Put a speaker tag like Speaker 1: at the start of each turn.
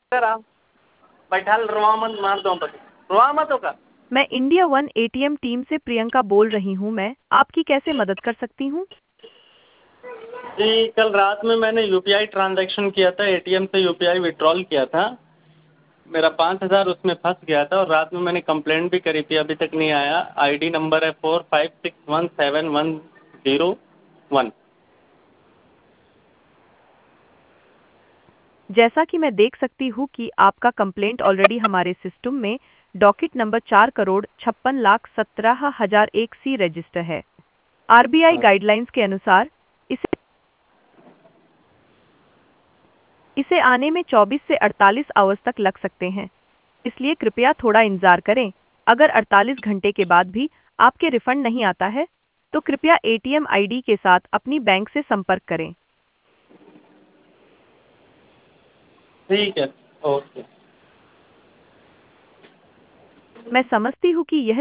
Speaker 1: करा बैठा रोआ मत मार दो रोआ मत होगा।
Speaker 2: मैं इंडिया वन एटीएम टीम से प्रियंका बोल रही हूँ। मैं आपकी कैसे मदद कर सकती हूँ?
Speaker 1: जी कल रात में मैंने यूपीआई ट्रांजैक्शन किया था, एटीएम से यूपीआई विड्रॉल किया था, मेरा 5000 उसमें फंस गया था और रात में मैंने कंप्लेंट भी करी थी, अभी तक नहीं आया। आईडी नंबर है 45617101।
Speaker 2: जैसा कि मैं देख सकती हूँ कि आपका कंप्लेंट ऑलरेडी हमारे सिस्टम में डॉकेट नंबर 4,56,17,001 सी रजिस्टर है। आरबीआई गाइडलाइंस के अनुसार इसे इसे आने में 24 से 48 आवर्स तक लग सकते हैं, इसलिए कृपया थोड़ा इंतजार करें। अगर 48 घंटे के बाद भी आपके रिफंड नहीं आता है, तो कृपया एटीएम आईडी के साथ अपनी बैंक से संपर्क करें।
Speaker 1: ठीक है, ओके।
Speaker 2: मैं समझती हूँ कि यह